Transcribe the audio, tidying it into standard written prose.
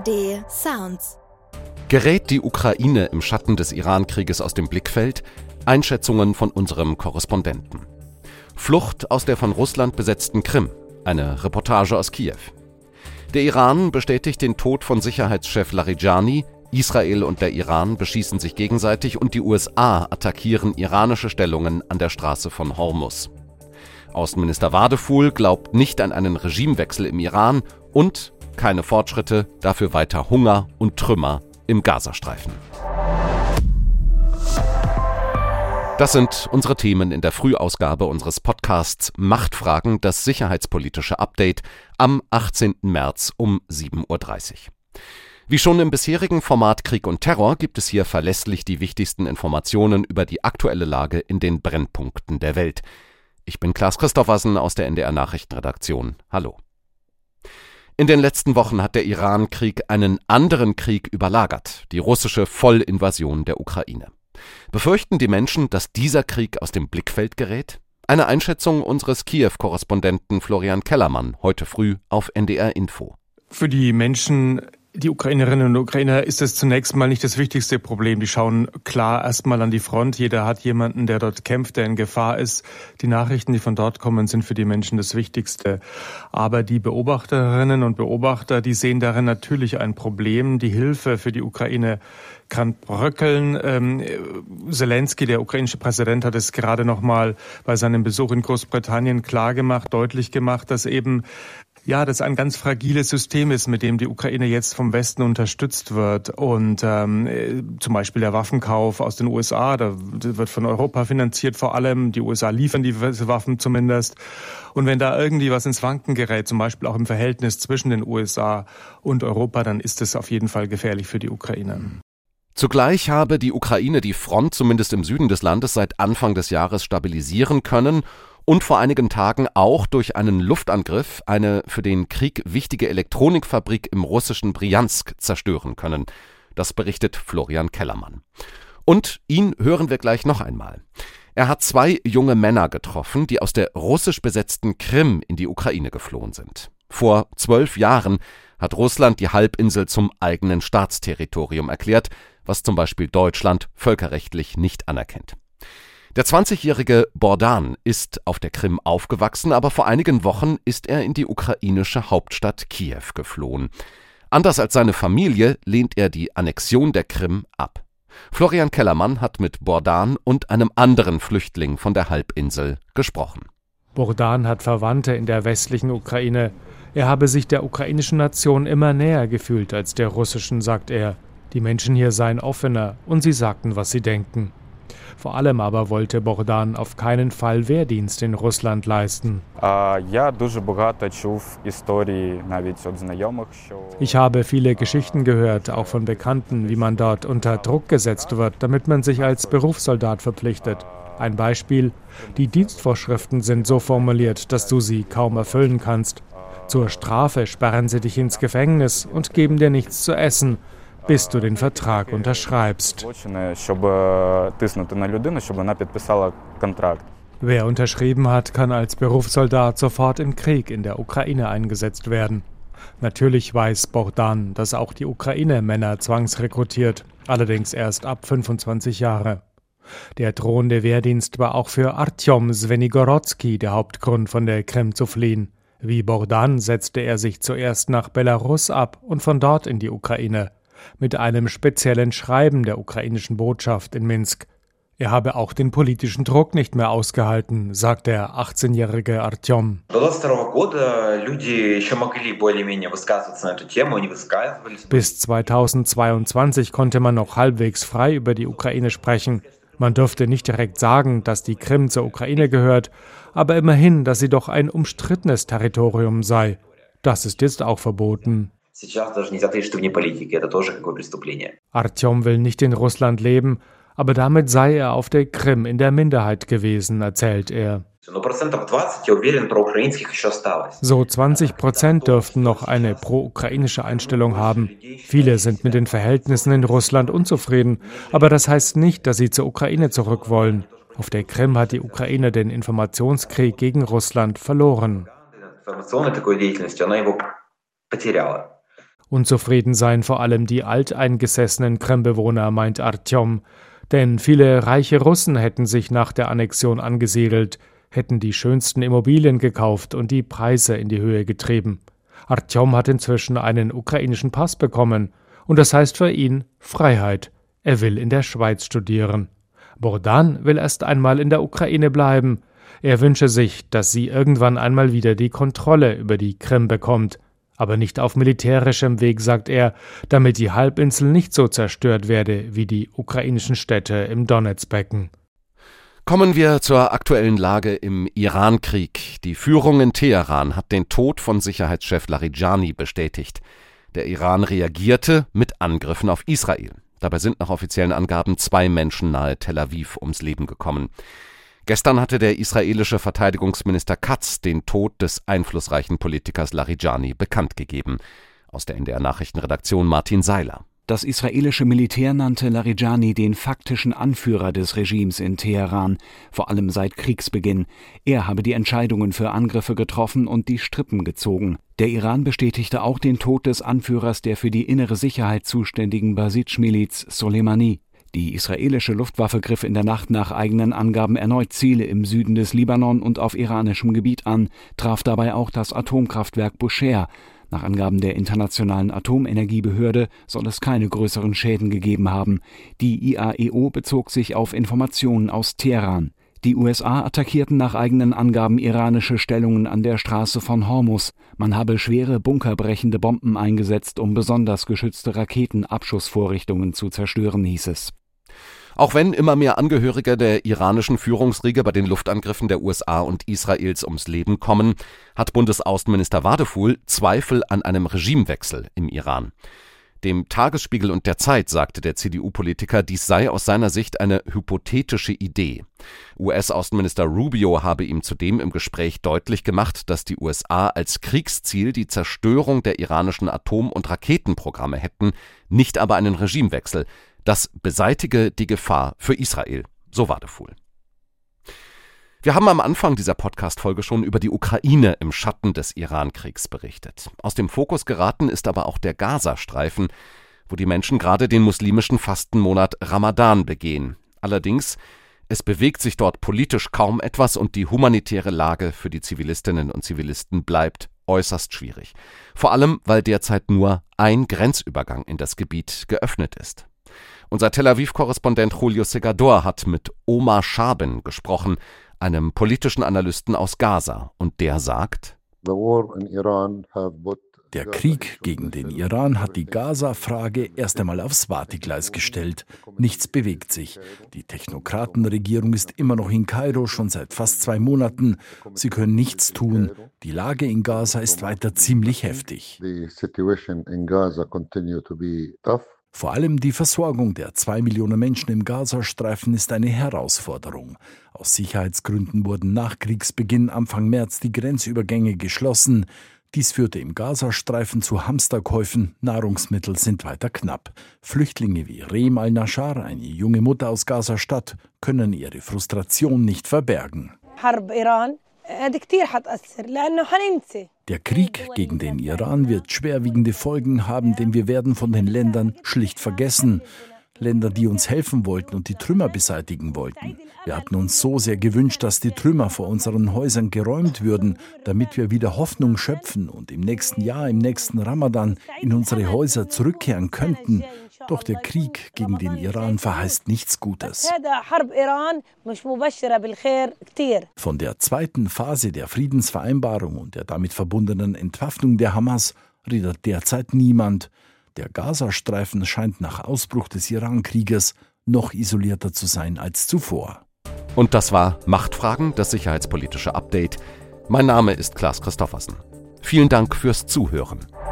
ARD Sounds. Gerät die Ukraine im Schatten des Iran-Krieges aus dem Blickfeld? Einschätzungen von unserem Korrespondenten. Flucht aus der von Russland besetzten Krim. Eine Reportage aus Kiew. Der Iran bestätigt den Tod von Sicherheitschef Larijani. Israel und der Iran beschießen sich gegenseitig und die USA attackieren iranische Stellungen an der Straße von Hormuz. Außenminister Wadefuhl glaubt nicht an einen Regimewechsel im Iran und keine Fortschritte, dafür weiter Hunger und Trümmer im Gazastreifen. Das sind unsere Themen in der Frühausgabe unseres Podcasts Machtfragen, das sicherheitspolitische Update am 18. März um 7.30 Uhr. Wie schon im bisherigen Format Krieg und Terror gibt es hier verlässlich die wichtigsten Informationen über die aktuelle Lage in den Brennpunkten der Welt. Ich bin Klaas Christoffersen aus der NDR Nachrichtenredaktion. Hallo. In den letzten Wochen hat der Iran-Krieg einen anderen Krieg überlagert, die russische Vollinvasion der Ukraine. Befürchten die Menschen, dass dieser Krieg aus dem Blickfeld gerät? Eine Einschätzung unseres Kiew-Korrespondenten Florian Kellermann heute früh auf NDR Info. Für die Menschen, die Ukrainerinnen und Ukrainer, ist es zunächst mal nicht das wichtigste Problem. Die schauen klar erstmal an die Front. Jeder hat jemanden, der dort kämpft, der in Gefahr ist. Die Nachrichten, die von dort kommen, sind für die Menschen das Wichtigste. Aber die Beobachterinnen und Beobachter, die sehen darin natürlich ein Problem. Die Hilfe für die Ukraine kann bröckeln. Zelensky, der ukrainische Präsident, hat es gerade noch mal bei seinem Besuch in Großbritannien deutlich gemacht, dass eben das ein ganz fragiles System ist, mit dem die Ukraine jetzt vom Westen unterstützt wird. Und zum Beispiel der Waffenkauf aus den USA, da wird von Europa finanziert vor allem. Die USA liefern diese Waffen zumindest. Und wenn da irgendwie was ins Wanken gerät, zum Beispiel auch im Verhältnis zwischen den USA und Europa, dann ist es auf jeden Fall gefährlich für die Ukraine. Zugleich habe die Ukraine die Front zumindest im Süden des Landes seit Anfang des Jahres stabilisieren können und vor einigen Tagen auch durch einen Luftangriff eine für den Krieg wichtige Elektronikfabrik im russischen Brjansk zerstören können. Das berichtet Florian Kellermann. Und ihn hören wir gleich noch einmal. Er hat 2 junge Männer getroffen, die aus der russisch besetzten Krim in die Ukraine geflohen sind. Vor 12 Jahren hat Russland die Halbinsel zum eigenen Staatsterritorium erklärt, was zum Beispiel Deutschland völkerrechtlich nicht anerkennt. Der 20-jährige Bogdan ist auf der Krim aufgewachsen, aber vor einigen Wochen ist er in die ukrainische Hauptstadt Kiew geflohen. Anders als seine Familie lehnt er die Annexion der Krim ab. Florian Kellermann hat mit Bogdan und einem anderen Flüchtling von der Halbinsel gesprochen. Bogdan hat Verwandte in der westlichen Ukraine. Er habe sich der ukrainischen Nation immer näher gefühlt als der russischen, sagt er. Die Menschen hier seien offener und sie sagten, was sie denken. Vor allem aber wollte Bogdan auf keinen Fall Wehrdienst in Russland leisten. Ich habe viele Geschichten gehört, auch von Bekannten, wie man dort unter Druck gesetzt wird, damit man sich als Berufssoldat verpflichtet. Ein Beispiel: Die Dienstvorschriften sind so formuliert, dass du sie kaum erfüllen kannst. Zur Strafe sperren sie dich ins Gefängnis und geben dir nichts zu essen, bis du den Vertrag unterschreibst. Wer unterschrieben hat, kann als Berufssoldat sofort im Krieg in der Ukraine eingesetzt werden. Natürlich weiß Bogdan, dass auch die Ukraine Männer zwangsrekrutiert, allerdings erst ab 25 Jahre. Der drohende Wehrdienst war auch für Artjom Swenigorodsky der Hauptgrund, von der Krim zu fliehen. Wie Bogdan setzte er sich zuerst nach Belarus ab und von dort in die Ukraine. Mit einem speziellen Schreiben der ukrainischen Botschaft in Minsk. Er habe auch den politischen Druck nicht mehr ausgehalten, sagt der 18-jährige Artjom. Bis 2022 konnte man noch halbwegs frei über die Ukraine sprechen. Man dürfte nicht direkt sagen, dass die Krim zur Ukraine gehört, aber immerhin, dass sie doch ein umstrittenes Territorium sei. Das ist jetzt auch verboten. Artjom will nicht in Russland leben, aber damit sei er auf der Krim in der Minderheit gewesen, erzählt er. So 20% dürften noch eine pro-ukrainische Einstellung haben. Viele sind mit den Verhältnissen in Russland unzufrieden, aber das heißt nicht, dass sie zur Ukraine zurück wollen. Auf der Krim hat die Ukraine den Informationskrieg gegen Russland verloren. Unzufrieden seien vor allem die alteingesessenen Krim-Bewohner, meint Artjom. Denn viele reiche Russen hätten sich nach der Annexion angesiedelt, hätten die schönsten Immobilien gekauft und die Preise in die Höhe getrieben. Artjom hat inzwischen einen ukrainischen Pass bekommen und das heißt für ihn Freiheit. Er will in der Schweiz studieren. Bogdan will erst einmal in der Ukraine bleiben. Er wünsche sich, dass sie irgendwann einmal wieder die Kontrolle über die Krim bekommt. Aber nicht auf militärischem Weg, sagt er, damit die Halbinsel nicht so zerstört werde wie die ukrainischen Städte im Donezbecken. Kommen wir zur aktuellen Lage im Irankrieg. Die Führung in Teheran hat den Tod von Sicherheitschef Larijani bestätigt. Der Iran reagierte mit Angriffen auf Israel. Dabei sind nach offiziellen Angaben 2 Menschen nahe Tel Aviv ums Leben gekommen. Gestern hatte der israelische Verteidigungsminister Katz den Tod des einflussreichen Politikers Larijani bekannt gegeben. Aus der NDR-Nachrichtenredaktion Martin Seiler. Das israelische Militär nannte Larijani den faktischen Anführer des Regimes in Teheran, vor allem seit Kriegsbeginn. Er habe die Entscheidungen für Angriffe getroffen und die Strippen gezogen. Der Iran bestätigte auch den Tod des Anführers der für die innere Sicherheit zuständigen Basij-Miliz Soleimani. Die israelische Luftwaffe griff in der Nacht nach eigenen Angaben erneut Ziele im Süden des Libanon und auf iranischem Gebiet an, traf dabei auch das Atomkraftwerk Bushehr. Nach Angaben der Internationalen Atomenergiebehörde soll es keine größeren Schäden gegeben haben. Die IAEO bezog sich auf Informationen aus Teheran. Die USA attackierten nach eigenen Angaben iranische Stellungen an der Straße von Hormuz. Man habe schwere bunkerbrechende Bomben eingesetzt, um besonders geschützte Raketenabschussvorrichtungen zu zerstören, hieß es. Auch wenn immer mehr Angehörige der iranischen Führungsriege bei den Luftangriffen der USA und Israels ums Leben kommen, hat Bundesaußenminister Wadefuhl Zweifel an einem Regimewechsel im Iran. Dem Tagesspiegel und der Zeit sagte der CDU-Politiker, dies sei aus seiner Sicht eine hypothetische Idee. US-Außenminister Rubio habe ihm zudem im Gespräch deutlich gemacht, dass die USA als Kriegsziel die Zerstörung der iranischen Atom- und Raketenprogramme hätten, nicht aber einen Regimewechsel. Das beseitige die Gefahr für Israel, so Wadefuhl. Wir haben am Anfang dieser Podcast-Folge schon über die Ukraine im Schatten des Iran-Kriegs berichtet. Aus dem Fokus geraten ist aber auch der Gazastreifen, wo die Menschen gerade den muslimischen Fastenmonat Ramadan begehen. Allerdings, es bewegt sich dort politisch kaum etwas und die humanitäre Lage für die Zivilistinnen und Zivilisten bleibt äußerst schwierig. Vor allem, weil derzeit nur ein Grenzübergang in das Gebiet geöffnet ist. Unser Tel Aviv-Korrespondent Julio Segador hat mit Omar Schaben gesprochen, einem politischen Analysten aus Gaza, und der sagt: Der Krieg gegen den Iran hat die Gaza-Frage erst einmal aufs Wartegleis gestellt. Nichts bewegt sich. Die Technokratenregierung ist immer noch in Kairo, schon seit fast 2 Monaten. Sie können nichts tun. Die Lage in Gaza ist weiter ziemlich heftig. Vor allem die Versorgung der 2 Millionen Menschen im Gazastreifen ist eine Herausforderung. Aus Sicherheitsgründen wurden nach Kriegsbeginn Anfang März die Grenzübergänge geschlossen. Dies führte im Gazastreifen zu Hamsterkäufen, Nahrungsmittel sind weiter knapp. Flüchtlinge wie Reem al-Nashar, eine junge Mutter aus Gaza-Stadt, können ihre Frustration nicht verbergen. Der Krieg gegen den Iran wird schwerwiegende Folgen haben, denn wir werden von den Ländern schlicht vergessen. Länder, die uns helfen wollten und die Trümmer beseitigen wollten. Wir hatten uns so sehr gewünscht, dass die Trümmer vor unseren Häusern geräumt würden, damit wir wieder Hoffnung schöpfen und im nächsten Jahr, im nächsten Ramadan, in unsere Häuser zurückkehren könnten. Doch der Krieg gegen den Iran verheißt nichts Gutes. Von der zweiten Phase der Friedensvereinbarung und der damit verbundenen Entwaffnung der Hamas redet derzeit niemand. Der Gazastreifen scheint nach Ausbruch des Iran-Krieges noch isolierter zu sein als zuvor. Und das war Machtfragen, das sicherheitspolitische Update. Mein Name ist Klaas Christoffersen. Vielen Dank fürs Zuhören.